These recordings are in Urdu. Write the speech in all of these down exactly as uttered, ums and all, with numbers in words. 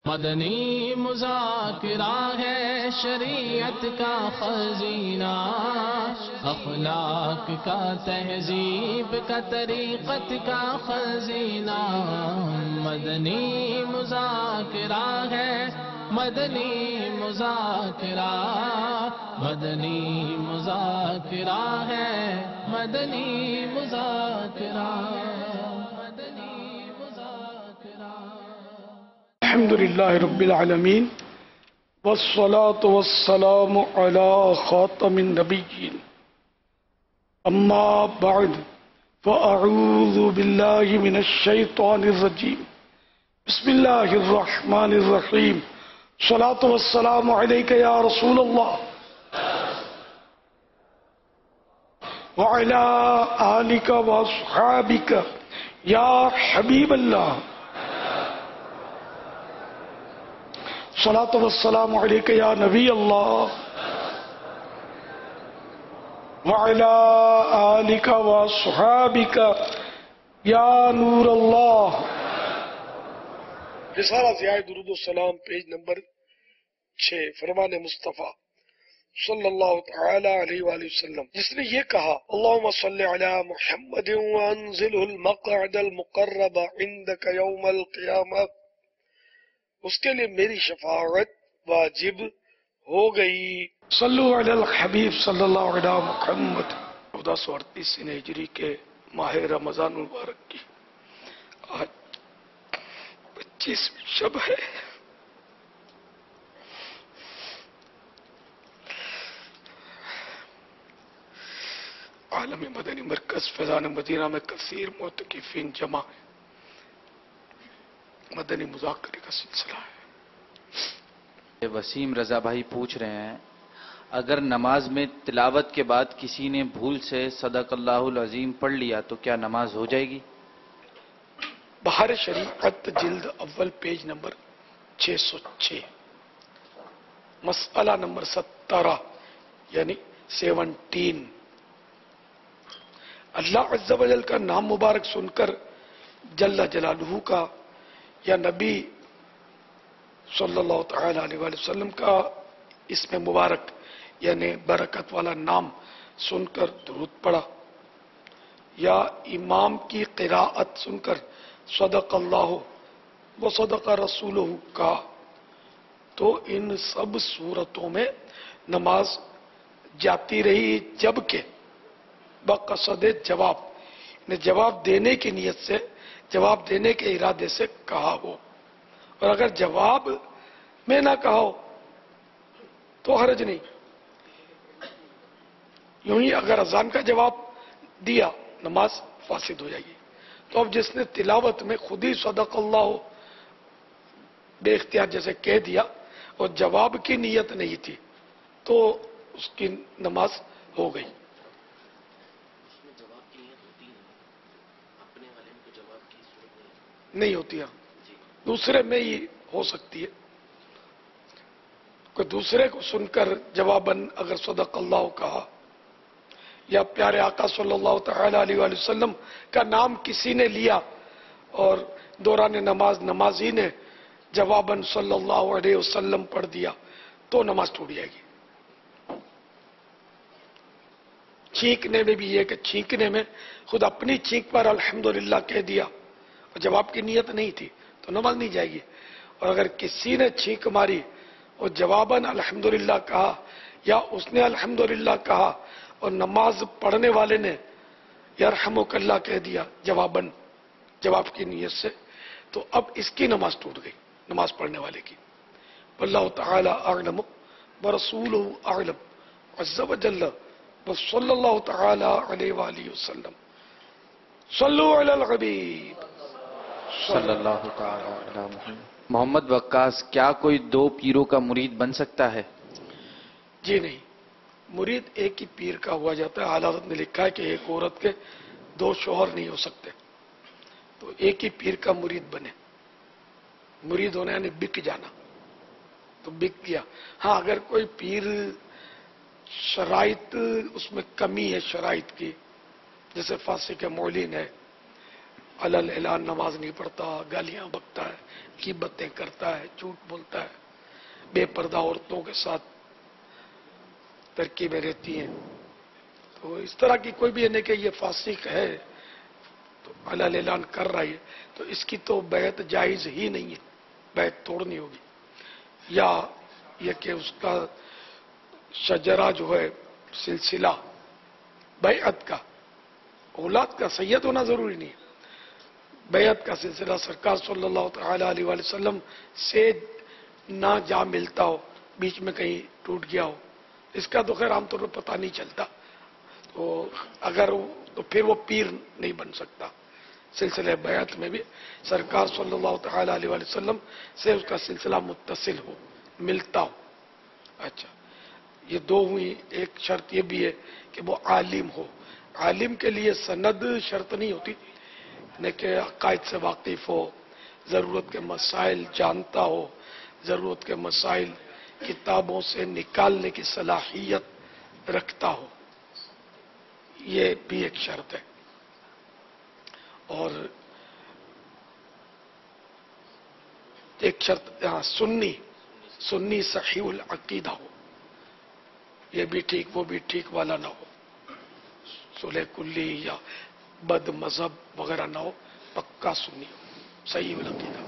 مدنی مذاکرہ ہے شریعت کا خزینہ، اخلاق کا تہذیب کا طریقت کا خزینہ، مدنی مذاکرہ ہے، مدنی مذاکرہ، مدنی مذاکرہ ہے، مدنی مذاکرہ، مدنی مذاکرہ۔ الحمد للہ رب العالمین والصلاة والسلام علی خاتم النبیین، اما بعد فاعوذ باللہ من الشیطان الرجیم، بسم اللہ الرحمن الرحیم، الصلاة والسلام علیک یا رسول اللہ وعلی آلک واصحابک یا حبیب اللہ، الصلاة والسلام علیک یا نبی اللہ وعلی آلک واصحابک یا نور اللہ۔ رسالہ ضیاء درود و سلام پیج نمبر چھ، فرمان مصطفیٰ صلی اللہ تعالی علیہ وآلہ وسلم، جس نے یہ کہا اللہم صلی علی محمد وانزلہ المقعد المقرب عندک یوم القیامہ، اس کے لیے میری شفاعت واجب ہو گئی۔ صلو علی الحبیب صلی اللہ علیہ محمد۔ چودہ سو اڑتیس ہجری کے ماہ رمضان المبارک کی آج پچیسویں شب ہے۔ عالمی مدنی مرکز فیضان مدینہ میں کثیر معتکفین جمع ہیں، مدنی مذاکرے کا سلسلہ ہے۔ وسیم رضا بھائی پوچھ رہے ہیں، اگر نماز میں تلاوت کے بعد کسی نے بھول سے صدق اللہ العظیم پڑھ لیا تو کیا نماز ہو جائے گی؟ بہار شریعت جلد اول پیج نمبر چھ سو چھ، مسئلہ نمبر سترہ یعنی سیونٹین۔ اللہ عز و جل کا نام مبارک سن کر جل جلالہ کا یا نبی صلی اللہ تعالی علیہ وآلہ وسلم کا اس میں مبارک یعنی برکت والا نام سن کر درود پڑھا، یا امام کی قراءت سن کر صدق اللہ و صدق رسولہ کا، تو ان سب صورتوں میں نماز جاتی رہی، جبکہ بقصد جواب نے جواب دینے کی نیت سے، جواب دینے کے ارادے سے کہا ہو، اور اگر جواب میں نہ کہا ہو تو حرج نہیں۔ یوں ہی اگر اذان کا جواب دیا نماز فاسد ہو جائے گی۔ تو اب جس نے تلاوت میں خود ہی صدق اللہ بے اختیار جیسے کہہ دیا اور جواب کی نیت نہیں تھی تو اس کی نماز ہو گئی۔ نہیں ہوتی ہے، دوسرے میں ہی ہو سکتی ہے۔ کوئی دوسرے کو سن کر جواباً اگر صدق اللہ کہا، یا پیارے آقا صلی اللہ تعالی علیہ وآلہ وسلم کا نام کسی نے لیا اور دوران نماز نمازی نے جواباً صلی اللہ علیہ وسلم پڑھ دیا تو نماز ٹوٹ جائے گی۔ چھینکنے میں بھی یہ کہ چھینکنے میں خود اپنی چھینک پر الحمدللہ کہہ دیا اور جواب کی نیت نہیں تھی تو نماز نہیں جائے گی، اور اگر کسی نے چھینک ماری اور جواباً الحمدللہ کہا یا اس نے الحمدللہ کہا اور نماز پڑھنے والے نے یرحمک اللہ کہہ دیا جواباً جواب کی نیت سے، تو اب اس کی نماز ٹوٹ گئی، نماز پڑھنے والے کی۔ واللہ تعالی اعلم ورسولہ اعلم عز و جل وصلی اللہ تعالی علیہ وآلہ وسلم۔ صلو علی الحبیب صلی اللہ تعالی علی محمد۔ محمد وقاص، کیا کوئی دو پیروں کا مرید بن سکتا ہے؟ جی نہیں، مرید ایک ہی پیر کا ہوا جاتا ہے۔ اعلیٰ حضرت نے لکھا ہے کہ ایک عورت کے دو شوہر نہیں ہو سکتے، تو ایک ہی پیر کا مرید بنے۔ مرید ہونا یعنی بک جانا، تو بک گیا۔ ہاں اگر کوئی پیر شرائط اس میں کمی ہے شرائط کی، جیسے فاسق معلن ہے، علل اعلان نماز نہیں پڑھتا، گالیاں بکتا ہے، ग़ीबतें करता है, झूठ बोलता है, बेपर्दा औरतों के साथ तरकीबें रहती हैं, तो इस तरह की कोई भी यानी कि ये फासिक है तो अलल ऐलान कर रहा है, तो इसकी तो बैत जायज़ ही नहीं है, बैत तोड़नी होगी। या ये कि उसका शजरा जो है सिलसिला बैअत का, औलाद का सैयद होना जरूरी नहीं है, बैअत का सिलसिला सरकार सल्लल्लाहु अलैहि वसल्लम से ना जा मिलता हो, बीच में कहीं टूट गया हो, इसका तो खैर आमतौर पर पता नहीं चलता, तो अगर तो फिर वो पीर नहीं बन सकता। सिलसिले बैअत में भी सरकार सल्लल्लाहु अलैहि वसल्लम से उसका सिलसिला मुत्तसिल हो, मिलता हो। अच्छा, ये दो हुई। एक शर्त ये भी है कि वो आलिम हो। आलिम के लिए सनद शर्त नहीं होती, यानी कि अकायद से वाकिफ हो, ज़रूरत के मसाइल जानता हो, ज़रूरत के मसाइल किताबों से निकालने की सलाहियत रखता हो, ये भी एक शर्त है। और एक शर्त यहाँ सुन्नी सुन्नी सहीउल अकीदा हो, ये भी ठीक वो भी ठीक वाला ना हो, सुलह कुल्ली या बद मजहब वगैरह ना हो, पक्का सुन्नी हो, सहीउल अकीदा।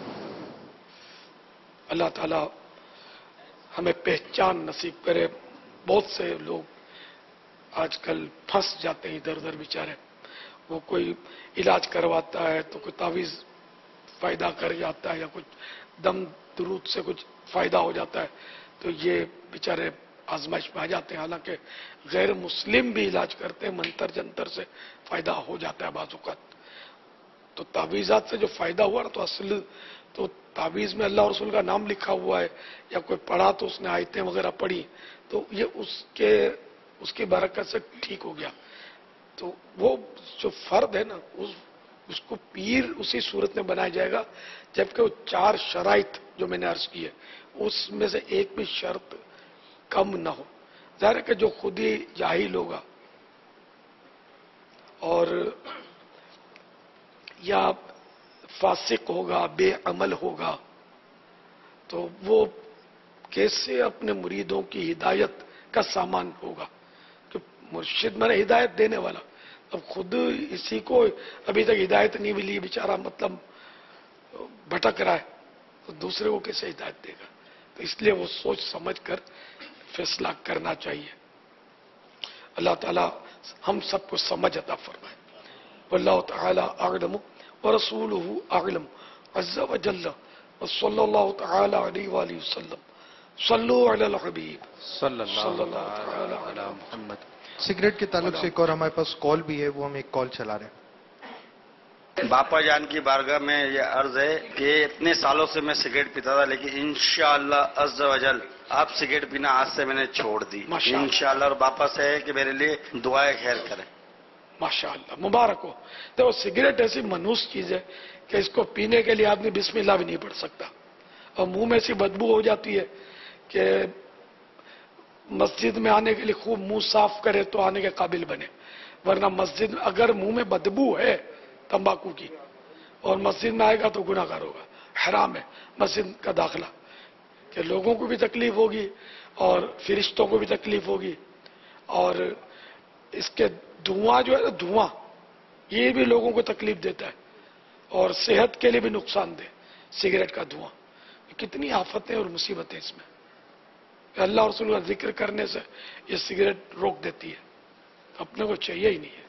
अल्लाह ताला हमें पहचान नसीब करे। बहुत से लोग आजकल फंस जाते हैं इधर उधर बेचारे, वो कोई इलाज करवाता है तो कोई तावीज़ फायदा कर जाता है या कुछ दम दुरूद से कुछ फायदा हो जाता है, तो ये बेचारे आजमाइश में आ जाते हैं। हालांकि गैर मुस्लिम भी इलाज करते हैं, मंतर जंतर से फायदा हो जाता है बाजुकात। तो तावीज़ात से जो फायदा हुआ ना, तो असल तो तावीज़ में अल्लाह रसूल का नाम लिखा हुआ है या कोई पढ़ा तो उसने आयतें वगैरह पढ़ी, तो ये उसके उसकी बरकत से ठीक हो गया। तो वो जो फर्द है ना, उस उसको पीर उसी सूरत में बनाया जाएगा जबकि वो चार शराइत जो मैंने अर्ज की है उसमें से एक भी शर्त कम ना हो। ज़ाहिर है कि जो खुद ही जाहिल होगा और या फासिक होगा, बेअमल होगा, तो वो कैसे अपने मुरीदों की हिदायत का सामान होगा? कि मुर्शिद मैंने हिदायत देने वाला, अब खुद इसी को अभी तक हिदायत नहीं मिली, बेचारा मतलब भटक रहा है, तो दूसरे को कैसे हिदायत देगा? तो इसलिए वो सोच समझ कर फैसला करना चाहिए। अल्लाह ताला हम सबको समझ अता फरमाए। वल्लाहु तआला अअलम व रसूलुहु अअलम अज़्ज़ा व जल्ल व सल्लल्लाहु तआला अलैहि व आलिहि वसल्लम। सल्लु अलल हबीब सल्लल्लाहु अलैहि मुहम्मद। सिगरेट के ताल्लुक से एक और हमारे पास कॉल भी है, वो हम एक कॉल चला रहे हैं। बापा जान की बारगाह में ये अर्ज है कि इतने सालों से मैं सिगरेट पीता था, लेकिन इंशाअल्लाह अज़्ज़ा वजल आप सिगरेट पीना आज से मैंने छोड़ दी इंशाअल्लाह। और बापा से है कि मेरे लिए दुआएं खैर करें। माशाअल्लाह, मुबारक हो। देखो सिगरेट ऐसी मनहूस चीज है कि इसको पीने के लिए आदमी बिस्मिल्लाह भी नहीं पढ़ सकता, और मुंह में ऐसी बदबू हो जाती है कि मस्जिद में आने के लिए खूब मुंह साफ करे तो आने के काबिल बने, वरना मस्जिद में अगर मुंह में बदबू है तंबाकू की और मस्जिद में आएगा तो गुनाहगार होगा। हराम है मस्जिद का दाखिला, कि लोगों को भी तकलीफ होगी और फरिश्तों को भी तकलीफ होगी, और इसके धुआं जो है ना, धुआं ये भी लोगों को तकलीफ देता है और सेहत के लिए भी नुकसानदेह सिगरेट का धुआं। कितनी आफतें और मुसीबतें इसमें, अल्लाह और रसूल का जिक्र करने से ये सिगरेट रोक देती है, तो अपने को चाहिए ही नहीं है।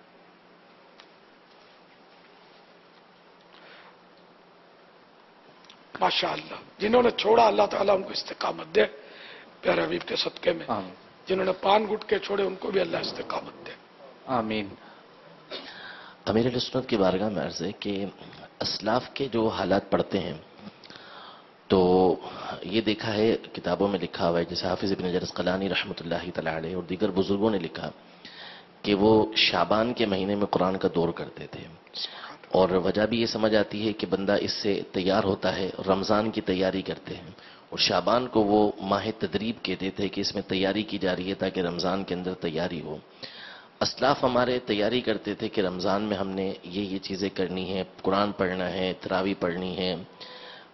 माशाअल्लाह, जिन्होंने छोड़ा अल्लाह ताला उनको इस्तिकामत दे प्यारे हबीब के सदके में। जिन्होंने पान गुटके छोड़े उनको भी अल्लाह इस्तिकामत दे। आमीन। अमीर सुन्नत की बारगाह में अर्ज है कि असलाफ के जो हालात पढ़ते हैं तो ये देखा है किताबों में लिखा हुआ है, जैसे हाफिज इब्न हजर अस्क़लानी रहमतुल्लाहि तआला अलैह और दीगर बुजुर्गों ने लिखा कि वो शाबान के महीने में कुरान का दौर करते थे, और वजह भी ये समझ आती है कि बंदा इससे तैयार होता है, रमज़ान की तैयारी करते हैं, और शाबान को वो माह तदरीब कहते थे कि इसमें तैयारी की जा रही है ताकि रमज़ान के अंदर तैयारी हो। असलाफ हमारे तैयारी करते थे कि रमज़ान में हमने ये ये चीज़ें करनी है, कुरान पढ़ना है, तरावी पढ़नी है,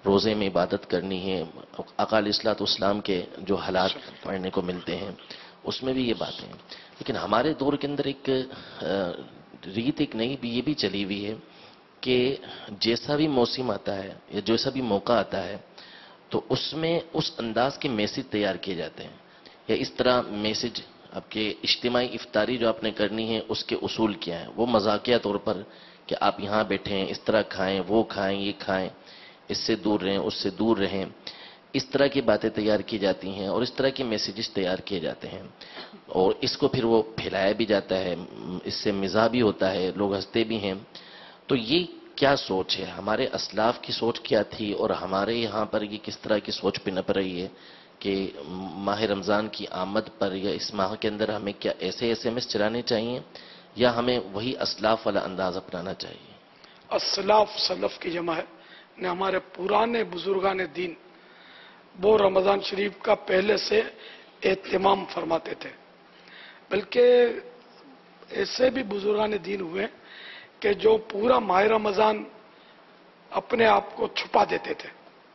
روزے میں عبادت کرنی ہے، آقا علیہ الصلوۃ والسلام کے جو حالات پڑھنے کو ملتے ہیں اس میں بھی یہ باتیں ہیں. لیکن ہمارے دور کے اندر ایک ریت ایک نئی بھی یہ بھی چلی ہوئی ہے کہ جیسا بھی موسم آتا ہے یا جیسا بھی موقع آتا ہے تو اس میں اس انداز کے میسج تیار کیے جاتے ہیں، یا اس طرح میسج آپ کے اجتماعی افطاری جو آپ نے کرنی ہے اس کے اصول کیا ہیں، وہ مذاقیہ طور پر کہ آپ یہاں بیٹھیں، اس طرح کھائیں، وہ کھائیں، یہ کھائیں، اس سے دور رہیں، اس سے دور رہیں، اس طرح کی باتیں تیار کی جاتی ہیں اور اس طرح کے میسیجز تیار کیے جاتے ہیں اور اس کو پھر وہ پھیلایا بھی جاتا ہے، اس سے مزاح بھی ہوتا ہے، لوگ ہنستے بھی ہیں. تو یہ کیا سوچ ہے، ہمارے اسلاف کی سوچ کیا تھی اور ہمارے یہاں پر یہ کس طرح کی سوچ پنپ رہی ہے کہ ماہ رمضان کی آمد پر یا اس ماہ کے اندر ہمیں کیا ایسے ایس ایم ایس چلانے چاہیے یا ہمیں وہی اسلاف والا انداز اپنانا چاہیے؟ اسلاف سلف کی جمع ہے نے ہمارے پرانے بزرگان دین وہ رمضان شریف کا پہلے سے اہتمام فرماتے تھے، بلکہ ایسے بھی بزرگان دین ہوئے کہ جو پورا ماہ رمضان اپنے آپ کو چھپا دیتے تھے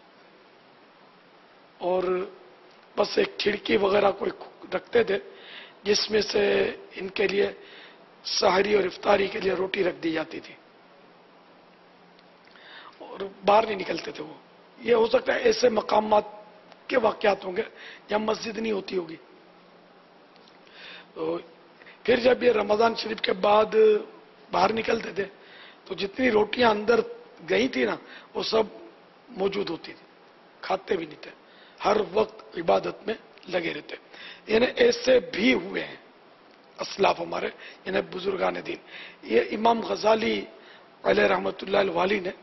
اور بس ایک کھڑکی وغیرہ کوئی رکھتے تھے جس میں سے ان کے لیے سحری اور افطاری کے لیے روٹی رکھ دی جاتی تھی اور باہر نہیں نکلتے تھے. وہ یہ ہو سکتا ہے ایسے مقامات کے واقعات ہوں گے جہاں مسجد نہیں ہوتی ہوگی. تو پھر جب یہ رمضان شریف کے بعد باہر نکلتے تھے تو جتنی روٹیاں اندر گئی تھی نا وہ سب موجود ہوتی تھی، کھاتے بھی نہیں تھے، ہر وقت عبادت میں لگے رہتے. یعنی ایسے بھی ہوئے ہیں اسلاف ہمارے، یعنی بزرگان دین. یہ امام غزالی علیہ رحمۃ اللہ الوالی نے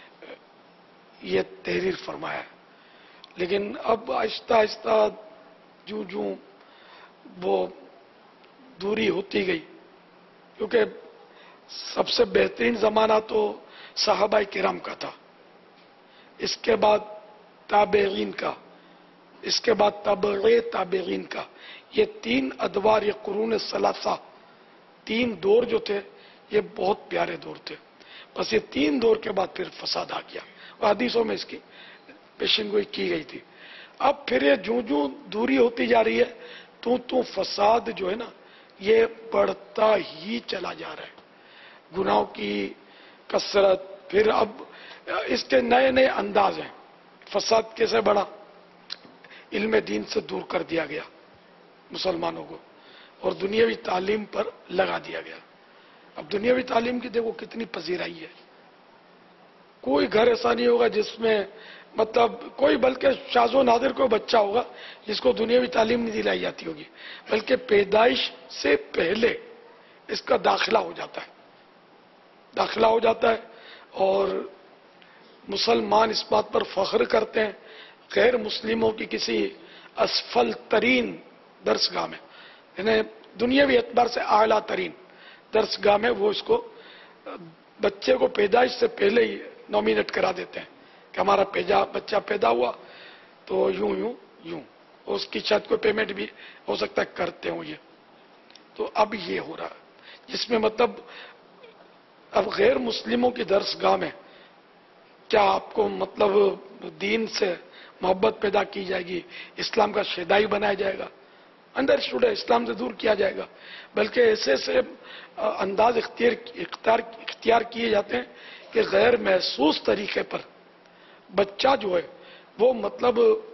یہ تحریر فرمایا ہے. لیکن اب آہستہ آہستہ جو جو وہ دوری ہوتی گئی، کیونکہ سب سے بہترین زمانہ تو صحابہ کرام کا تھا، اس کے بعد تابعین کا، اس کے بعد تابع تابعین کا. یہ تین ادوار، یہ قرون ثلاثہ، تین دور جو تھے یہ بہت پیارے دور تھے. بس یہ تین دور کے بعد پھر فساد آ گیا اور حدیثوں میں اس کی پیشن گوئی کی گئی تھی. اب پھر یہ جوں جوں دوری ہوتی جا رہی ہے تو تو فساد جو ہے نا یہ بڑھتا ہی چلا جا رہا ہے. گناہوں کی کثرت، پھر اب اس کے نئے نئے انداز ہیں. فساد کیسے بڑھا؟ علم دین سے دور کر دیا گیا مسلمانوں کو اور دنیاوی تعلیم پر لگا دیا گیا. اب دنیاوی تعلیم کی دیکھو کتنی پذیرائی ہے. کوئی گھر ایسا نہیں ہوگا جس میں مطلب کوئی، بلکہ شاذ و نادر کوئی بچہ ہوگا جس کو دنیاوی تعلیم نہیں دلائی جاتی ہوگی، بلکہ پیدائش سے پہلے اس کا داخلہ ہو جاتا ہے داخلہ ہو جاتا ہے اور مسلمان اس بات پر فخر کرتے ہیں غیر مسلموں کی کسی اسفل ترین درسگاہ میں، یعنی دنیاوی اعتبار سے اعلیٰ ترین درسگاہ میں وہ اس کو بچے کو پیدائش سے پہلے ہی نومینیٹ کرا دیتے ہیں کہ ہمارا پیدا بچہ پیدا ہوا تو یوں یوں یوں، اس کی شاید کوئی پیمنٹ بھی ہو سکتا ہے کرتے ہوں یہ. تو اب یہ ہو رہا ہے جس میں مطلب اب غیر مسلموں کی درسگاہ میں کیا آپ کو مطلب دین سے محبت پیدا کی جائے گی، اسلام کا شیدائی بنایا جائے گا، انڈرسٹوڈ ہے اسلام سے دور کیا جائے گا، بلکہ ایسے ایسے انداز اختیار اختیار اختیار کیے جاتے ہیں کہ غیر محسوس طریقے پر بچہ جو ہے وہ مطلب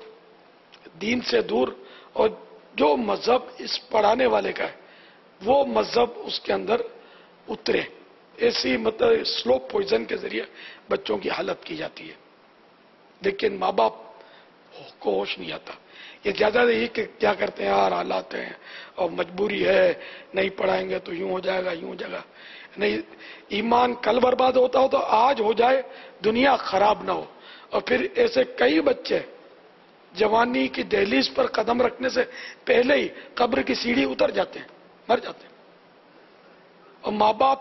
دین سے دور، اور جو مذہب اس پڑھانے والے کا ہے وہ مذہب اس کے اندر اترے. ایسی مطلب سلو پوائزن کے ذریعے بچوں کی حالت کی جاتی ہے، لیکن ماں باپ کو ہوش نہیں آتا. یہ زیادہ یہ کہ کیا کرتے ہیں یار حالات ہیں اور مجبوری ہے، نہیں پڑھائیں گے تو یوں ہو جائے گا یوں ہو جائے گا. نہیں، ایمان کل برباد ہوتا ہو تو آج ہو جائے، دنیا خراب نہ ہو. اور پھر ایسے کئی بچے جوانی کی دہلیز پر قدم رکھنے سے پہلے ہی قبر کی سیڑھی اتر جاتے ہیں، مر جاتے ہیں. اور ماں باپ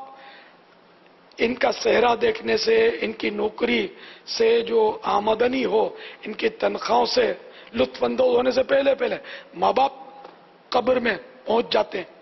ان کا صحرا دیکھنے سے، ان کی نوکری سے جو آمدنی ہو، ان کی تنخواہوں سے لطف اندوز ہونے سے پہلے پہلے ماں باپ قبر میں پہنچ جاتے ہیں.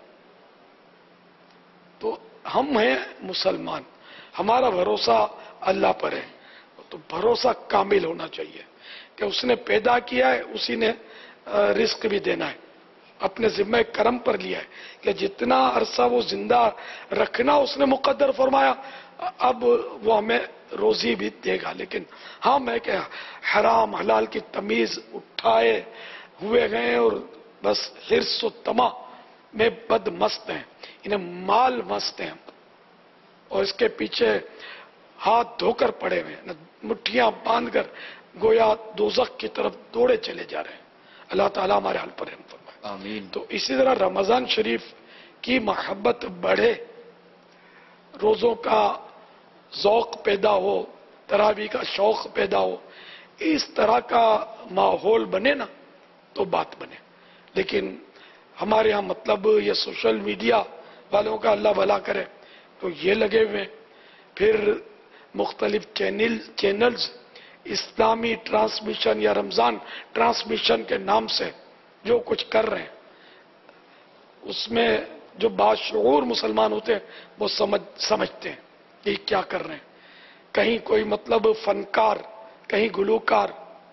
تو ہم ہیں مسلمان، ہمارا بھروسہ اللہ پر ہے. تو بھروسہ کامل ہونا چاہیے کہ اس نے پیدا کیا ہے، اسی نے رزق بھی دینا ہے، اپنے ذمہ کرم پر لیا ہے کہ جتنا عرصہ وہ زندہ رکھنا اس نے مقدر فرمایا، اب وہ ہمیں روزی بھی دے گا. لیکن ہاں میں کہ حرام حلال کی تمیز اٹھائے ہوئے گئے اور بس حرص و طمع میں بد مست ہیں، انہیں مال مست ہیں اور اس کے پیچھے ہاتھ دھو کر پڑے ہوئے ہیں، مٹھیاں باندھ کر گویا دوزخ کی طرف دوڑے چلے جا رہے ہیں. اللہ تعالیٰ ہمارے حال پر رحم فرمائے. آمین. تو اسی طرح رمضان شریف کی محبت بڑھے، روزوں کا ذوق پیدا ہو، تراویح کا شوق پیدا ہو، اس طرح کا ماحول بنے نا تو بات بنے. لیکن ہمارے ہاں مطلب یہ سوشل میڈیا والوں کا اللہ بھلا کرے تو یہ لگے ہوئے، پھر مختلف چینل چینلز اسلامی ٹرانسمیشن یا رمضان ٹرانسمیشن کے نام سے جو کچھ کر رہے ہیں، اس میں جو باشعور مسلمان ہوتے ہیں وہ سمجھ سمجھتے ہیں کہ کیا کر رہے ہیں. کہیں کوئی مطلب فنکار، کہیں گلوکار،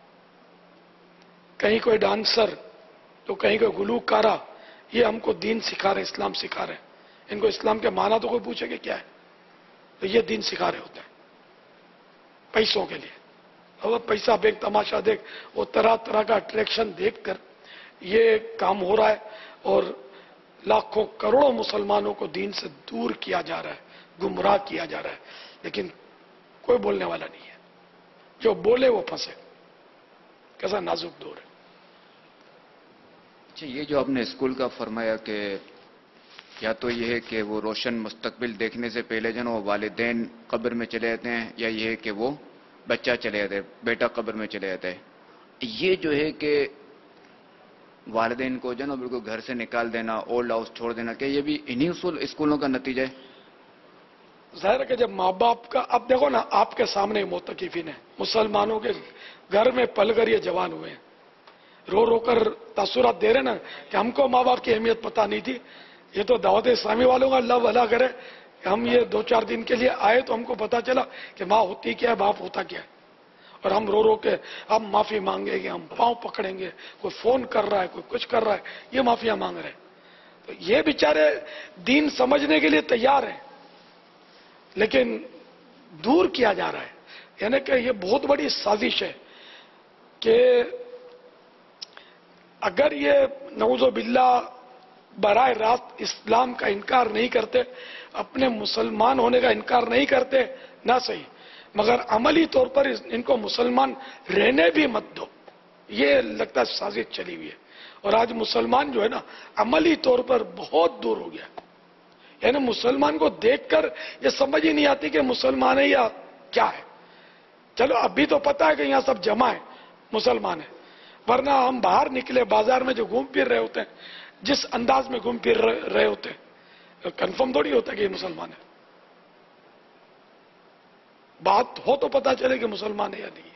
کہیں کوئی ڈانسر، تو کہیں کوئی گلوکارہ، یہ ہم کو دین سکھا رہے ہیں، اسلام سکھا رہے ہیں. ان کو اسلام کے معنی تو کوئی پوچھے کہ کیا ہے، تو یہ دین سکھا رہے ہوتے ہیں پیسوں کے لیے. اور پیسہ دیکھ، تماشا دیکھ، وہ طرح طرح کا اٹریکشن دیکھ کر یہ کام ہو رہا ہے اور لاکھوں کروڑوں مسلمانوں کو دین سے دور کیا جا رہا ہے، گمراہ کیا جا رہا ہے. لیکن کوئی بولنے والا نہیں ہے، جو بولے وہ پھنسے. کیسا نازک دور ہے. اچھا، یہ جو آپ نے اسکول کا فرمایا کہ یا تو یہ ہے کہ وہ روشن مستقبل دیکھنے سے پہلے جو ہے وہ والدین قبر میں چلے جاتے ہیں، یا یہ ہے کہ وہ بچہ چلے جاتا ہے، بیٹا قبر میں چلے جاتا ہے. یہ جو ہے کہ والدین کو جو ہے نا بالکل گھر سے نکال دینا، اولڈ ہاؤس چھوڑ دینا، کہ یہ بھی انہی اصول اسکولوں کا نتیجہ ہے؟ ظاہر ہے کہ جب ماں باپ کا، اب دیکھو نا آپ کے سامنے معتکفین ہیں، مسلمانوں کے گھر میں پل کر یہ جوان ہوئے ہیں، رو رو کر تاثرات دے رہے نا کہ ہم کو ماں باپ کی اہمیت پتہ نہیں تھی. یہ تو دعوت اسلامی والوں کا اللہ بھلا کرے کہ ہم یہ دو چار دن کے لیے آئے تو ہم کو پتا چلا کہ ماں ہوتی کیا ہے، باپ ہوتا کیا ہے. اور ہم رو رو کے ہم معافی مانگیں گے، ہم پاؤں پکڑیں گے، کوئی فون کر رہا ہے، کوئی کچھ کر رہا ہے، یہ معافیاں مانگ رہے ہیں. تو یہ بیچارے دین سمجھنے کے لیے تیار ہیں لیکن دور کیا جا رہا ہے. یعنی کہ یہ بہت بڑی سازش ہے کہ اگر یہ نعوذ باللہ براہ راست اسلام کا انکار نہیں کرتے، اپنے مسلمان ہونے کا انکار نہیں کرتے، نہ صحیح، مگر عملی طور پر ان کو مسلمان رہنے بھی مت دو، یہ لگتا ہے سازش چلی ہوئی ہے. اور آج مسلمان جو ہے نا عملی طور پر بہت دور ہو گیا. یعنی مسلمان کو دیکھ کر یہ سمجھ ہی نہیں آتی کہ مسلمان ہے یا کیا ہے. چلو ابھی تو پتا ہے کہ یہاں سب جمع ہے، مسلمان ہیں، ورنہ ہم باہر نکلے بازار میں جو گھوم پھر رہے ہوتے ہیں، جس انداز میں گھوم پھر رہے ہوتے ہیں، کنفرم تھوڑی ہوتا ہے کہ یہ مسلمان ہے. بات ہو تو پتا چلے کہ مسلمان ہے یا نہیں ہے.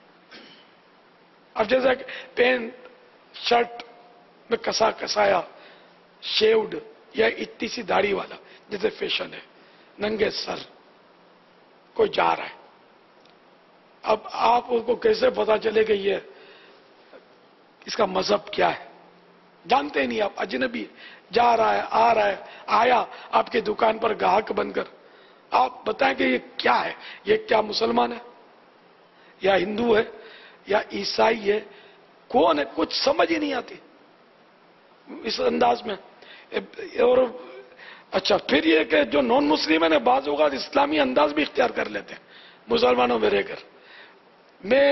اب جیسا کہ پینٹ شرٹ میں کسا کسایا، شیوڈ یا اتنی سی داڑھی والا جیسے فیشن ہے، ننگے سر کوئی جا رہا ہے. اب آپ کو کیسے پتا چلے کہ یہ اس کا مذہب کیا ہے؟ جانتے نہیں آپ، اجنبی جا رہا ہے، آ رہا ہے، آیا آپ کی دکان پر گاہک بن کر، آپ بتائیں کہ یہ کیا ہے؟ یہ کیا مسلمان ہے یا ہندو ہے یا عیسائی ہے؟ کون ہے؟ کچھ سمجھ ہی نہیں آتی اس انداز میں. اور اچھا پھر یہ کہ جو نان مسلم ہیں بعض اوقات اسلامی انداز بھی اختیار کر لیتے ہیں مسلمانوں میں رہ کر. میں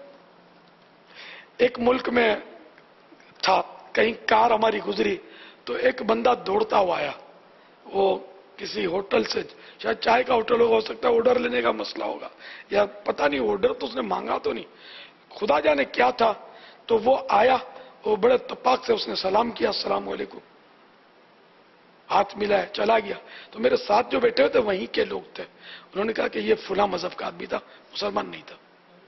ایک ملک میں تھا، کہیں کار ہماری گزری تو ایک بندہ دوڑتا ہوا آیا. وہ کسی ہوٹل سے، شاید چائے کا ہوٹل ہوگا، ہو سکتا ہے آرڈر لینے کا مسئلہ ہوگا یا پتہ نہیں، آرڈر تو اس نے مانگا تو نہیں، خدا جانے کیا تھا. تو وہ آیا، وہ بڑے اتفاق سے اس نے سلام کیا، السلام علیکم، ہاتھ ملایا، چلا گیا. تو میرے ساتھ جو بیٹھے ہوئے تھے وہیں کے لوگ تھے، انہوں نے کہا کہ یہ فلاں مذہب کا آدمی تھا، مسلمان نہیں تھا.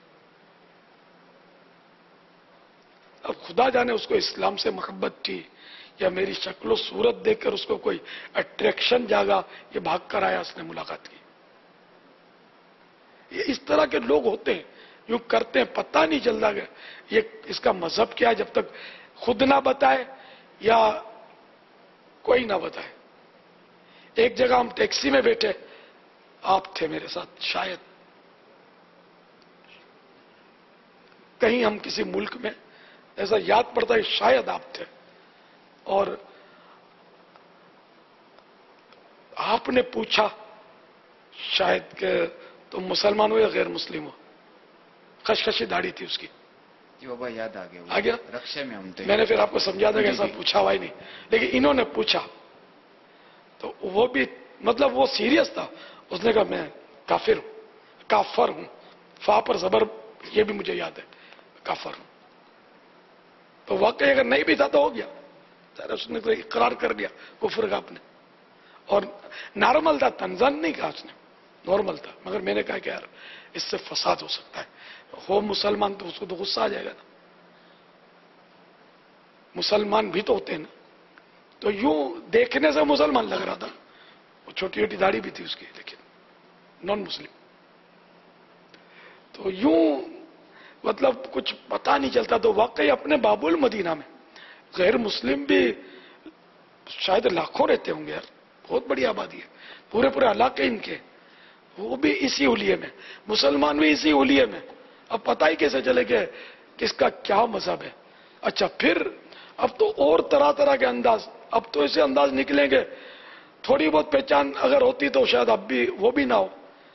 اب خدا جانے اس کو اسلام سے محبت تھی یا میری شکل و صورت دیکھ کر اس کو کوئی اٹریکشن جاگا، یہ بھاگ کر آیا، اس نے ملاقات کی. یہ اس طرح کے لوگ ہوتے ہیں، یوں کرتے ہیں، پتہ نہیں چلتا کہ یہ اس کا مذہب کیا ہے جب تک خود نہ بتائے یا کوئی نہ بتائے. ایک جگہ ہم ٹیکسی میں بیٹھے، آپ تھے میرے ساتھ شاید، کہیں ہم کسی ملک میں، ایسا یاد پڑتا ہے شاید آپ تھے، اور آپ نے پوچھا شاید کہ تم مسلمان ہو یا غیر مسلم ہو. خشخشی داڑھی تھی اس کی. جی بابا یاد آ گیا. آ گیا. رکشے میں ہم تھے. میں نے پھر آپ کو سمجھا دیا کہ ایسا پوچھا ہوا ہی نہیں، لیکن انہوں نے پوچھا تو وہ بھی مطلب وہ سیریس تھا. اس نے کہا میں کافر ہوں، کافر ہوں، فا پر زبر، یہ بھی مجھے یاد ہے، کافر ہوں. تو واقعی اگر نہیں بھی تھا تو ہو گیا، اس نے تو اقرار کر دیا کفر کا اپنے. اور نارمل تھا، تنزن نہیں کہا اس نے، نارمل تھا. مگر میں نے کہا کہ یار اس سے فساد ہو سکتا ہے، ہو مسلمان تو اس کو تو غصہ آ جائے گا نا، مسلمان بھی تو ہوتے ہیں نا. تو یوں دیکھنے سے مسلمان لگ رہا تھا، وہ چھوٹی چھوٹی داڑھی بھی تھی اس کی، لیکن نان مسلم. تو یوں مطلب کچھ پتا نہیں چلتا. تو واقعی اپنے باب المدینہ میں غیر مسلم بھی شاید لاکھوں رہتے ہوں گے یار، بہت بڑی آبادی ہے، پورے پورے علاقے ان کے، وہ بھی اسی حلیے میں، مسلمان بھی اسی حلیے میں. اب پتہ ہی کیسے چلے کہ کس کا کیا مذہب ہے. اچھا پھر اب تو اور طرح طرح کے انداز، اب تو ایسے انداز نکلیں گے، تھوڑی بہت پہچان اگر ہوتی تو شاید اب بھی وہ بھی نہ ہو.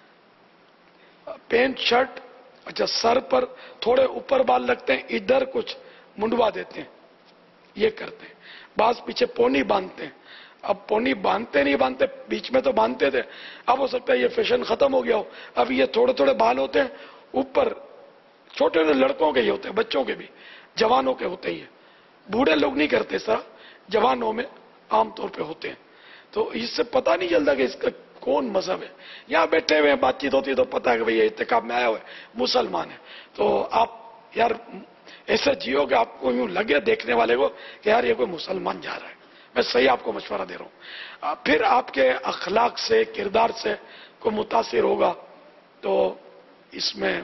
پینٹ شرٹ، اچھا سر پر تھوڑے اوپر بال لگتے ہیں، ادھر کچھ منڈوا دیتے ہیں، یہ کرتے ہیں. بعض پیچھے پونی باندھتے ہیں. اب پونی باندھتے نہیں باندھتے، بیچ میں تو باندھتے تھے، اب ہو سکتا ہے یہ فیشن ختم ہو گیا ہو. اب یہ تھوڑے تھوڑے بال ہوتے ہیں اوپر، چھوٹے چھوٹے لڑکوں کے ہی ہوتے ہیں، بچوں کے بھی، جوانوں کے ہوتے ہی ہیں. بوڑھے لوگ نہیں کرتے اس طرح، جوانوں میں عام طور پہ ہوتے ہیں. تو اس سے پتہ نہیں چلتا کہ اس کا کون مذہب ہے. یہاں بیٹھے ہوئے ہیں، بات چیت ہوتی ہے تو پتہ ہے کہ بھئی یہ اتقاب میں آیا ہوا ہے، مسلمان ہے. تو آپ یار ایسے جیو کہ آپ کو یوں لگے دیکھنے والے کو کہ یار یہ کوئی مسلمان جا رہا ہے. میں صحیح آپ کو مشورہ دے رہا ہوں. پھر آپ کے اخلاق سے، کردار سے کو متاثر ہوگا تو اس میں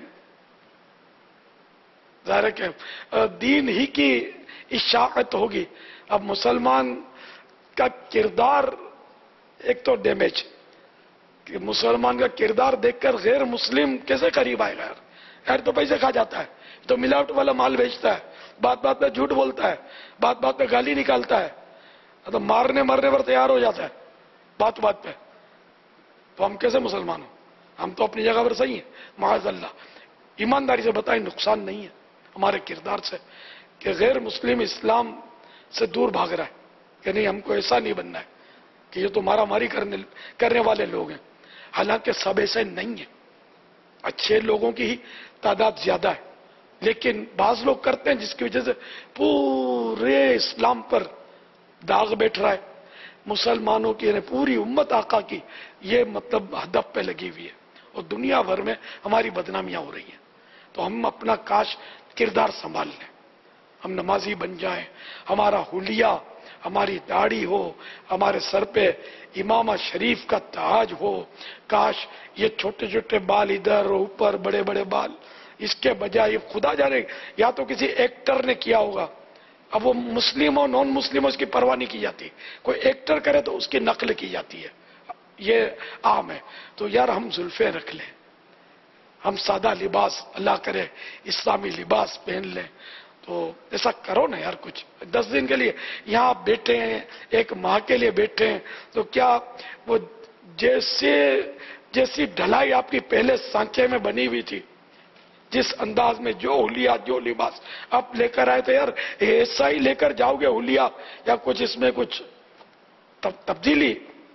ظاہر ہے کہ دین ہی کی اشاعت ہوگی. اب مسلمان کا کردار ایک تو ڈیمیج، کہ مسلمان کا کردار دیکھ کر غیر مسلم کیسے قریب آئے گا یار. یار تو پیسے کھا جاتا ہے، تو ملاوٹ والا مال بیچتا ہے، بات بات پہ جھوٹ بولتا ہے، بات بات پہ گالی نکالتا ہے، تو مارنے مرنے پر تیار ہو جاتا ہے بات بات پہ. تو ہم کیسے مسلمان ہوں؟ ہم تو اپنی جگہ پر صحیح ہیں معاذ اللہ. ایمانداری سے بتائیں نقصان نہیں ہے ہمارے کردار سے کہ غیر مسلم اسلام سے دور بھاگ رہا ہے کہ نہیں ہم کو ایسا نہیں بننا ہے کہ یہ تو مارا ماری کرنے کرنے والے لوگ ہیں. حالانکہ سب ایسے نہیں ہیں، اچھے لوگوں کی ہی تعداد زیادہ ہے، لیکن بعض لوگ کرتے ہیں جس کی وجہ سے پورے اسلام پر داغ بیٹھ رہا ہے. مسلمانوں کی یعنی پوری امت آقا کی یہ مطلب ہدف پہ لگی ہوئی ہے، اور دنیا بھر میں ہماری بدنامیاں ہو رہی ہیں. تو ہم اپنا کاش کردار سنبھال لیں، ہم نمازی بن جائیں، ہمارا حلیہ، ہماری داڑھی ہو، ہمارے سر پہ امامہ شریف کا تاج ہو. کاش یہ چھوٹے چھوٹے بال ادھر اوپر، بڑے بڑے بال، اس کے بجائے خدا جانے یا تو کسی ایکٹر نے کیا ہوگا. اب وہ مسلم ہو نان مسلم ہو اس کی پرواہ نہیں کی جاتی، کوئی ایکٹر کرے تو اس کی نقل کی جاتی ہے، یہ عام ہے. تو یار ہم زلفیں رکھ لیں، ہم سادہ لباس، اللہ کرے اسلامی لباس پہن لیں. تو ایسا کرو نا یار. کچھ دس دن کے لیے یہاں آپ بیٹھے ہیں، ایک ماہ کے لیے بیٹھے ہیں، تو کیا وہ جیسے جیسی ڈھلائی آپ کی پہلے سانچے میں بنی ہوئی تھی، جس انداز میں جو حلیہ جو لباس آپ لے کر آئے تھے، یار ایسا ہی لے کر جاؤ گے حلیہ، یا کچھ اس میں کچھ تبدیلی؟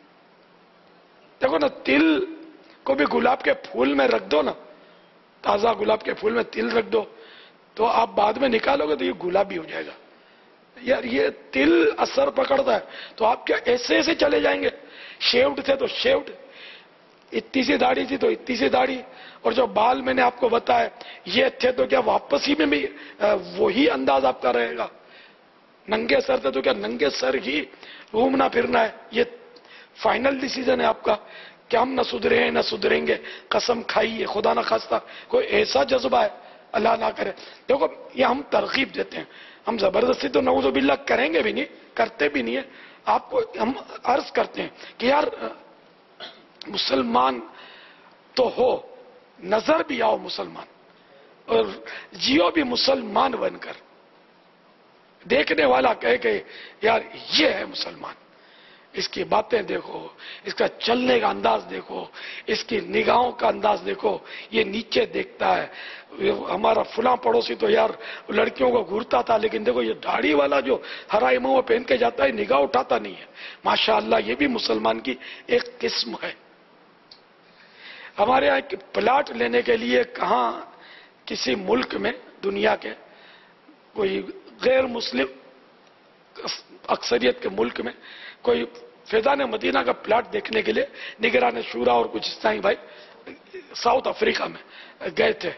دیکھو نا، تل کو بھی گلاب کے پھول میں رکھ دو نا، تازہ گلاب کے پھول میں تل رکھ دو تو آپ بعد میں نکالو گے تو یہ گلابی ہو جائے گا. یار یہ تل اثر پکڑتا ہے. تو آپ کیا ایسے ایسے چلے جائیں گے؟ شیوڈ تھے تو شیوڈ، اتنی سی داڑھی تھی تو اتنی سی داڑھی، اور جو بال میں نے آپ کو بتایا یہ تھے تو کیا واپس ہی میں بھی وہی انداز آپ کا رہے گا؟ ننگے سر تھے تو کیا ننگے سر ہی گھومنا پھرنا ہے؟ یہ فائنل ڈیسیجن ہے آپ کا کہ ہم نہ سدھرے ہیں نہ سدھریں گے، قسم کھائی ہے، خدا نہ خواستہ کوئی ایسا جذبہ ہے، اللہ نہ کرے۔ دیکھو یہ ہم ترغیب دیتے ہیں، ہم زبردستی تو نعوذ باللہ کریں گے بھی نہیں، کرتے بھی نہیں ہے۔ آپ کو ہم عرض کرتے ہیں کہ یار مسلمان تو ہو، نظر بھی آؤ مسلمان، اور جیو بھی مسلمان بن کر۔ دیکھنے والا کہے کہ یار یہ ہے مسلمان، اس کی باتیں دیکھو، اس کا چلنے کا انداز دیکھو، اس کی نگاہوں کا انداز دیکھو، یہ نیچے دیکھتا ہے۔ ہمارا فلاں پڑوسی تو یار لڑکیوں کو گھورتا تھا، لیکن دیکھو یہ داڑھی والا جو ہرا امامہ پہن کے جاتا ہے نگاہ اٹھاتا نہیں ہے، ماشاءاللہ یہ بھی مسلمان کی ایک قسم ہے۔ ہمارے یہاں ایک پلاٹ لینے کے لیے کہاں کسی ملک میں دنیا کے کوئی غیر مسلم اکثریت کے ملک میں کوئی فیضان مدینہ کا پلاٹ دیکھنے کے لیے نگران شورا اور کچھ اسلامی بھائی ساؤتھ افریقہ میں گئے تھے۔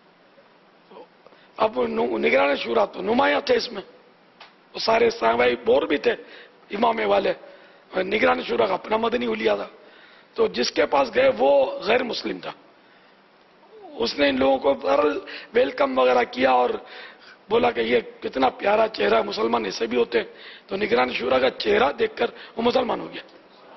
اب نگران شورا تو نمایاں تھے اس میں، وہ سارے اسلامی بھائی بور بھی تھے امامے والے، نگران شورا کا اپنا مدنی حلیہ تھا، تو جس کے پاس گئے وہ غیر مسلم تھا۔ اس نے ان لوگوں کو ویلکم وغیرہ کیا اور بولا کہ یہ کتنا پیارا چہرہ ہے، مسلمان ایسے بھی ہوتے ہیں۔ تو نگران شورا کا چہرہ دیکھ کر وہ مسلمان ہو گیا۔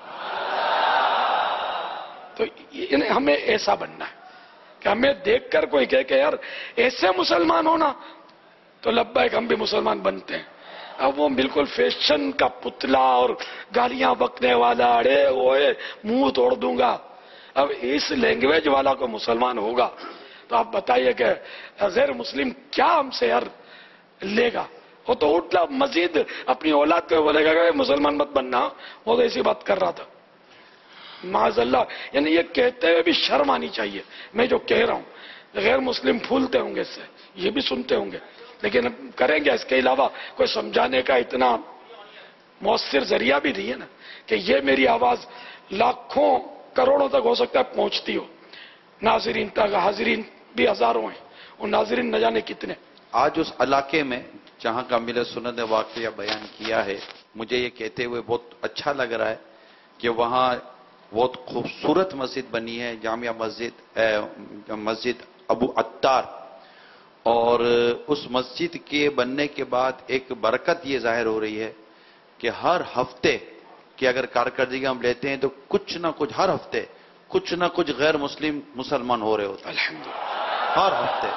تو ہمیں ایسا بننا ہے کہ ہمیں دیکھ کر کوئی کہے کہ یار ایسے مسلمان ہونا، تو لبیک ہم بھی مسلمان بنتے ہیں۔ اب وہ بالکل فیشن کا پتلا اور گالیاں بکنے والا، اڑے ہوئے منہ توڑ دوں گا، اب اس لینگویج والا کو مسلمان ہوگا تو آپ بتائیے کہ غیر مسلم کیا ہم سے یار لے گا؟ وہ تو اٹھلا مزید اپنی اولاد کو بولے گا کہ مسلمان مت بننا، وہ تو ایسی بات کر رہا تھا معاذ اللہ۔ یعنی یہ کہتے ہوئے بھی شرم آنی چاہیے، میں جو کہہ رہا ہوں غیر مسلم پھولتے ہوں گے اس سے، یہ بھی سنتے ہوں گے، لیکن کریں گے اس کے علاوہ کوئی سمجھانے کا اتنا مؤثر ذریعہ بھی نہیں ہے نا کہ یہ میری آواز لاکھوں کروڑوں تک ہو سکتا ہے پہنچتی ہو، ناظرین تک، حاضرین بھی ہزاروں ہیں، اور ناظرین نہ جانے کتنے۔ آج اس علاقے میں جہاں کا مل سنت نے واقعہ بیان کیا ہے، مجھے یہ کہتے ہوئے بہت اچھا لگ رہا ہے کہ وہاں بہت خوبصورت مسجد بنی ہے، جامعہ مسجد مسجد ابو عطار، اور اس مسجد کے بننے کے بعد ایک برکت یہ ظاہر ہو رہی ہے کہ ہر ہفتے کہ اگر کارکردگی ہم لیتے ہیں تو کچھ نہ کچھ ہر ہفتے کچھ نہ کچھ غیر مسلم مسلمان ہو رہے ہوتے ہیں الحمدللہ، ہر ہفتے۔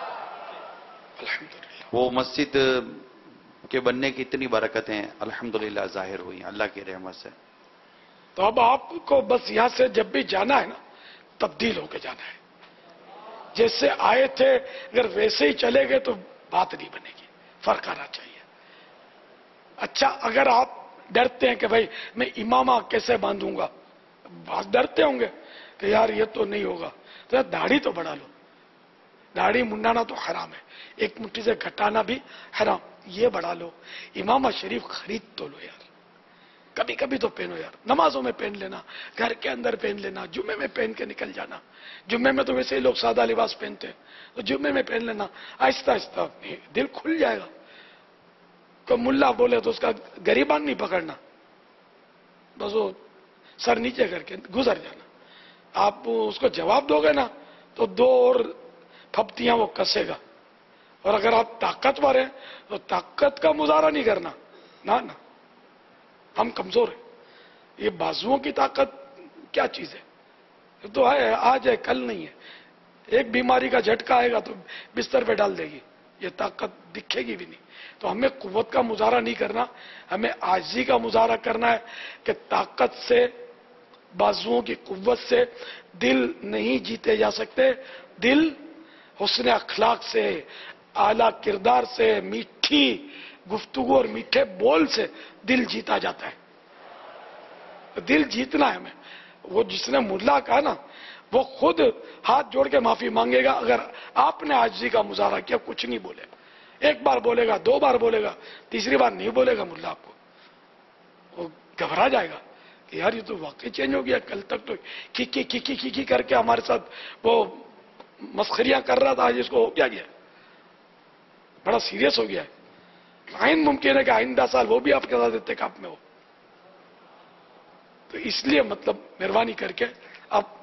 الحمدللہ وہ مسجد کے بننے کی اتنی برکتیں الحمدللہ ظاہر ہوئی ہیں اللہ کی رحمت سے۔ تو اب آپ کو بس یہاں سے جب بھی جانا ہے نا تبدیل ہو کے جانا ہے، جیسے آئے تھے اگر ویسے ہی چلے گئے تو بات نہیں بنے گی، فرق آنا چاہیے۔ اچھا اگر آپ ڈرتے ہیں کہ بھائی میں امامہ کیسے باندھوں گا، بات ڈرتے ہوں گے کہ یار یہ تو نہیں ہوگا، تو یار داڑھی تو بڑھا لو، داڑھی منڈانا تو حرام ہے، ایک مٹھی سے گھٹانا بھی حرام، یہ بڑھا لو، امامہ شریف خرید تو لو یار، کبھی کبھی تو پہنو یار، نمازوں میں پہن لینا، گھر کے اندر پہن لینا، جمعے میں پہن کے نکل جانا، جمعے میں تو ویسے ہی لوگ سادہ لباس پہنتے ہیں تو جمعے میں پہن لینا، آہستہ آہستہ دل کھل جائے گا۔ کوئی ملا بولے تو اس کا گریبان نہیں پکڑنا، بس وہ سر نیچے کر کے گزر جانا۔ آپ اس کو جواب دو گے نا تو دو اور پھپتیاں وہ کسے گا، اور اگر آپ طاقتور ہیں تو طاقت کا مظاہرہ نہیں کرنا، نہ نہ ہم کمزور ہیں، یہ بازوؤں کی طاقت کیا چیز ہے، یہ تو ہے آج ہے کل نہیں ہے، ایک بیماری کا جھٹکا آئے گا تو بستر پہ ڈال دے گی، یہ طاقت دکھے گی بھی نہیں۔ تو ہمیں قوت کا مظاہرہ نہیں کرنا، ہمیں عاجزی کا مظاہرہ کرنا ہے کہ طاقت سے، بازوؤں کی قوت سے دل نہیں جیتے جا سکتے، دل حسن اخلاق سے، اعلیٰ کردار سے، میٹھی گفتگو اور میٹھے بول سے دل جیتا جاتا ہے۔ دل جیتنا ہے ہمیں۔ وہ جس نے ملا کہا نا وہ خود ہاتھ جوڑ کے معافی مانگے گا اگر آپ نے عاجزی کا مظاہرہ کیا، کچھ نہیں بولے، ایک بار بولے گا، دو بار بولے گا، تیسری بار نہیں بولے گا ملا آپ کو، وہ گھبرا جائے گا کہ یار یہ تو واقعی چینج ہو گیا، کل تک تو کی کی کی کی کی کی کر کے ہمارے ساتھ وہ مسخریاں کر رہا تھا، آج اس کو ہو کیا گیا، بڑا سیریس ہو گیا ہے۔ آئند ممکن ہے کہ آئندہ سال وہ بھی آپ کے ساتھ اتقاف میں ہو۔ تو اس لیے مطلب مہربانی کر کے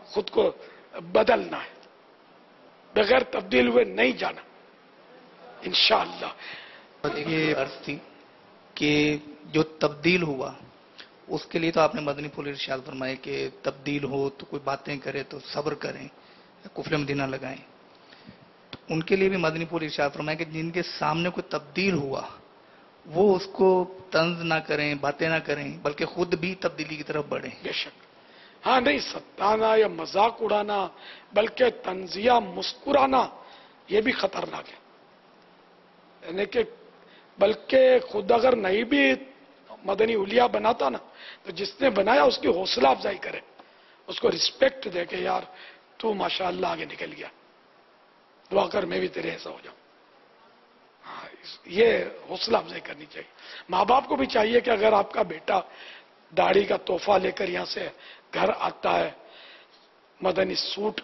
خود کو بدلنا ہے، بغیر تبدیل ہوئے نہیں جانا انشاءاللہ۔ یہ عرض تھی کہ جو تبدیل ہوا اس کے لیے تو آپ نے مدنی پھول ارشاد فرمائے کہ تبدیل ہو تو کوئی باتیں کرے تو صبر کریں، کفر مدینہ لگائیں، تو ان کے لیے بھی مدنی پھول ارشاد فرمائے کہ جن کے سامنے کوئی تبدیل ہوا وہ اس کو طنز نہ کریں، باتیں نہ کریں، بلکہ خود بھی تبدیلی کی طرف بڑھیں۔ بے شک، ہاں، نہیں ستانا یا مذاق اڑانا بلکہ طنزیہ مسکرانا یہ بھی خطرناک ہے، یعنی کہ بلکہ خود اگر نہیں بھی مدنی اولیا بناتا نا تو جس نے بنایا اس کی حوصلہ افزائی کرے، اس کو رسپیکٹ دے کہ یار تو ماشاءاللہ آگے نکل گیا، دعا کر میں بھی تیرے ایسا ہو جاؤں۔ ہاں، یہ حوصلہ افزائی کرنی چاہیے۔ ماں باپ کو بھی چاہیے کہ اگر آپ کا بیٹا داڑھی کا تحفہ لے کر یہاں سے گھر آتا ہے، مدنی سوٹ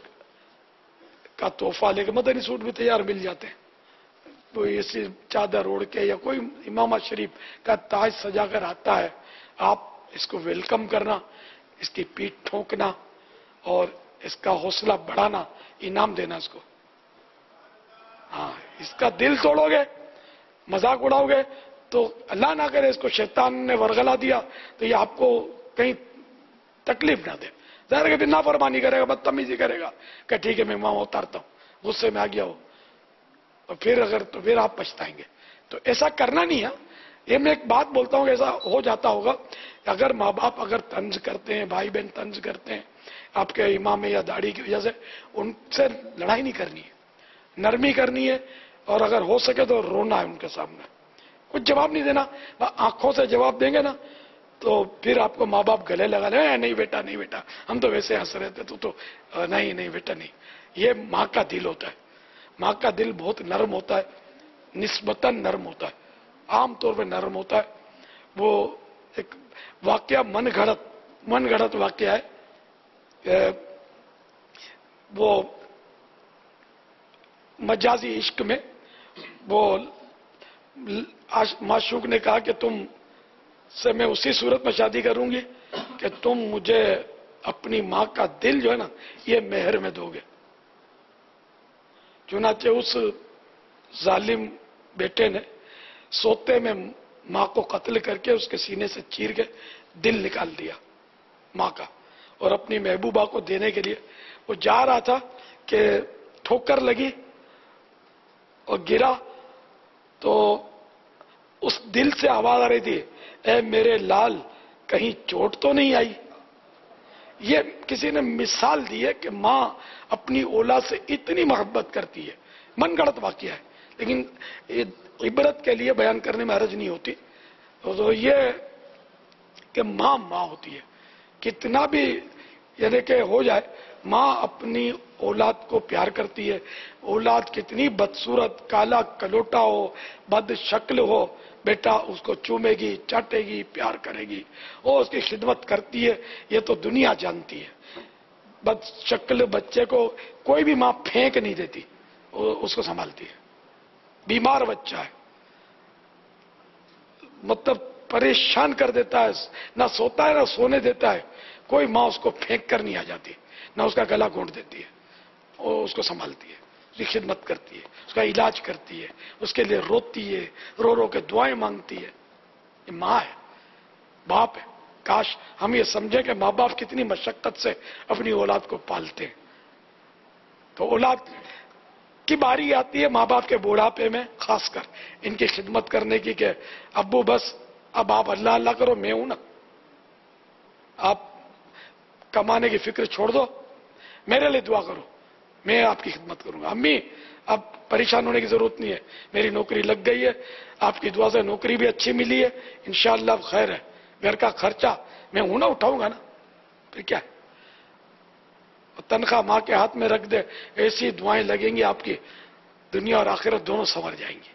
کا تحفہ لے کر، مدنی سوٹ بھی تیار مل جاتے ہیں، کوئی ایسی چادر اوڑھ کے یا کوئی امامہ شریف کا تاج سجا کر آتا ہے، آپ اس کو ویلکم کرنا، اس کی پیٹھ ٹھونکنا اور اس کا حوصلہ بڑھانا، انعام دینا اس کو۔ ہاں، اس کا دل توڑو گے، مذاق اڑاؤ گے تو اللہ نہ کرے اس کو شیطان نے ورغلا دیا تو یہ آپ کو کہیں تکلیف نہ دے، ظاہر ہے کہ پھر نافرمانی کرے گا، بدتمیزی کرے گا کہ ٹھیک ہے میں امام اتارتا ہوں، غصے میں آ گیا ہو، اور پھر اگر تو پھر آپ پچھتائیں گے۔ تو ایسا کرنا نہیں ہے۔ یہ میں ایک بات بولتا ہوں کہ ایسا ہو جاتا ہوگا، اگر ماں باپ اگر طنز کرتے ہیں، بھائی بہن طنز کرتے ہیں آپ کے امام یا داڑھی کی وجہ سے، ان سے لڑائی نہیں کرنی ہے، نرمی کرنی ہے، اور اگر ہو سکے تو رونا ہے ان کے سامنے، کچھ جواب نہیں دینا۔ آنکھوں سے جواب دیں گے نا تو پھر آپ کو ماں باپ گلے لگا لیں، نہیں بیٹا نہیں بیٹا ہم تو ویسے ہنس رہے تھے، تو تو نہیں نہیں بیٹا نہیں۔ یہ ماں کا دل ہوتا ہے، ماں کا دل بہت نرم ہوتا ہے، نسبتاً نرم ہوتا ہے، عام طور پہ نرم ہوتا ہے۔ وہ ایک واقعہ من گھڑت من گھڑت واقعہ ہے، وہ مجازی عشق میں وہ معشوق نے کہا کہ تم سے میں اسی صورت میں شادی کروں گی کہ تم مجھے اپنی ماں کا دل جو ہے نا یہ مہر میں دو گے۔ چنانچہ اس ظالم بیٹے نے سوتے میں ماں کو قتل کر کے اس کے سینے سے چیر کے دل نکال دیا ماں کا، اور اپنی محبوبہ کو دینے کے لیے وہ جا رہا تھا کہ ٹھوکر لگی اور گرا، تو اس دل سے آواز آ رہی تھی، اے میرے لال کہیں چوٹ تو نہیں آئی۔ یہ کسی نے مثال دی ہے کہ ماں اپنی اولاد سے اتنی محبت کرتی ہے، من گھڑت واقعہ ہے لیکن عبرت کے لیے بیان کرنے میں حرج نہیں ہوتی۔ تو یہ کہ ماں ماں ہوتی ہے، کتنا بھی یعنی کہ ہو جائے، ماں اپنی اولاد کو پیار کرتی ہے، اولاد کتنی بدصورت کالا کلوٹا ہو، بد شکل ہو، بیٹا اس کو چومے گی، چاٹے گی، پیار کرے گی، وہ اس کی خدمت کرتی ہے، یہ تو دنیا جانتی ہے۔ بد شکل بچے کو کوئی بھی ماں پھینک نہیں دیتی، وہ اس کو سنبھالتی ہے۔ بیمار بچہ ہے، مطلب پریشان کر دیتا ہے، نہ سوتا ہے نہ سونے دیتا ہے، کوئی ماں اس کو پھینک کر نہیں آ جاتی، نہ اس کا گلا گھونٹ دیتی ہے، وہ اس کو سنبھالتی ہے، اس کی خدمت کرتی ہے، اس کا علاج کرتی ہے، اس کے لیے روتی ہے، رو رو کے دعائیں مانگتی ہے۔ یہ ماں ہے، باپ ہے۔ کاش ہم یہ سمجھیں کہ ماں باپ کتنی مشقت سے اپنی اولاد کو پالتے ہیں۔ تو اولاد کی باری آتی ہے ماں باپ کے بوڑھاپے میں خاص کر ان کی خدمت کرنے کی کہ ابو بس اب آپ اللہ اللہ کرو، میں ہوں نا، آپ کمانے کی فکر چھوڑ دو، میرے لیے دعا کرو، میں آپ کی خدمت کروں گا۔ امی اب پریشان ہونے کی ضرورت نہیں ہے، میری نوکری لگ گئی ہے، آپ کی دعا سے نوکری بھی اچھی ملی ہے، انشاءاللہ خیر ہے، گھر کا خرچہ میں ہوں نا اٹھاؤں گا نا، پھر کیا ہے، تنخواہ ماں کے ہاتھ میں رکھ دے، ایسی دعائیں لگیں گی آپ کی، دنیا اور آخرت دونوں سنور جائیں گی۔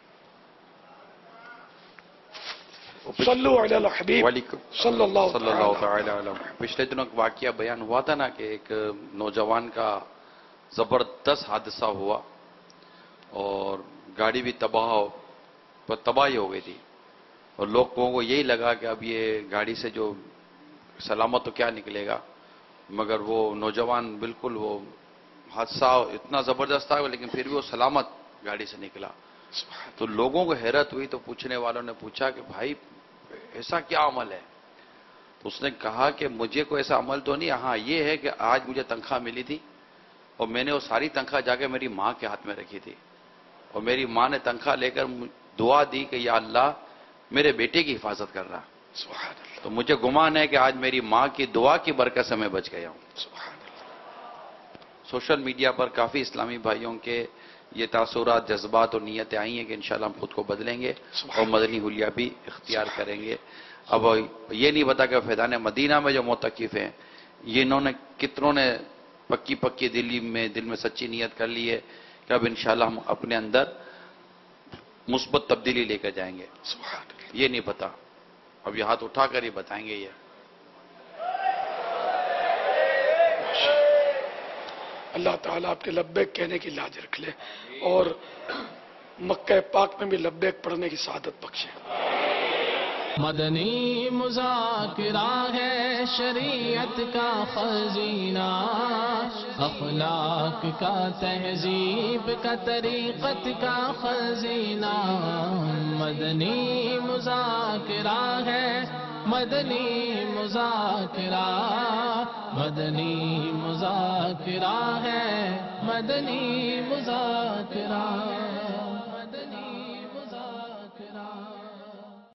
صلو علی الحبیب صلی اللہ صلی اللہ تعالی علیہ۔ پچھلے دنوں ایک واقعہ بیان ہوا تھا نا کہ ایک نوجوان کا زبردست حادثہ ہوا اور گاڑی بھی تباہ تباہی ہو گئی تھی، اور لوگوں کو یہی لگا کہ اب یہ گاڑی سے جو سلامت تو کیا نکلے گا، مگر وہ نوجوان بالکل وہ حادثہ اتنا زبردست تھا لیکن پھر بھی وہ سلامت گاڑی سے نکلا. تو لوگوں کو حیرت ہوئی تو پوچھنے والوں نے پوچھا کہ بھائی ایسا کیا عمل ہے؟ تو اس نے کہا کہ مجھے کوئی ایسا عمل تو نہیں، ہاں یہ ہے کہ آج مجھے تنخواہ ملی تھی اور میں نے وہ ساری تنخواہ جا کے میری ماں کے ہاتھ میں رکھی تھی اور میری ماں نے تنخواہ لے کر دعا دی کہ یا اللہ میرے بیٹے کی حفاظت کر رہا. تو مجھے گمان ہے کہ آج میری ماں کی دعا کی برکت سے میں بچ گیا ہوں. سوشل میڈیا پر کافی اسلامی بھائیوں کے یہ تاثرات، جذبات اور نیتیں آئی ہیں کہ انشاءاللہ ہم خود کو بدلیں گے اور مدنی حلیہ بھی اختیار کریں گے. اب یہ نہیں پتا کہ فیضان مدینہ میں جو معتکف ہیں یہ انہوں نے کتنوں نے پکی پکی دلی میں دل میں سچی نیت کر لی ہے کہ اب انشاءاللہ ہم اپنے اندر مثبت تبدیلی لے کر جائیں گے. یہ نہیں پتا، اب یہ ہاتھ اٹھا کر ہی بتائیں گے. یہ اللہ تعالیٰ آپ کے لبیک کہنے کی لاج رکھ لے اور مکہ پاک میں بھی لبیک پڑھنے کی سعادت بخشے. مدنی مذاکرہ ہے شریعت کا خزینہ، اخلاق کا، تہذیب کا، طریقت کا خزینہ. مدنی مذاکرہ ہے، مدنی مذاکرہ، مدنی مذاکرہ ہے، مدنی مذاکرہ.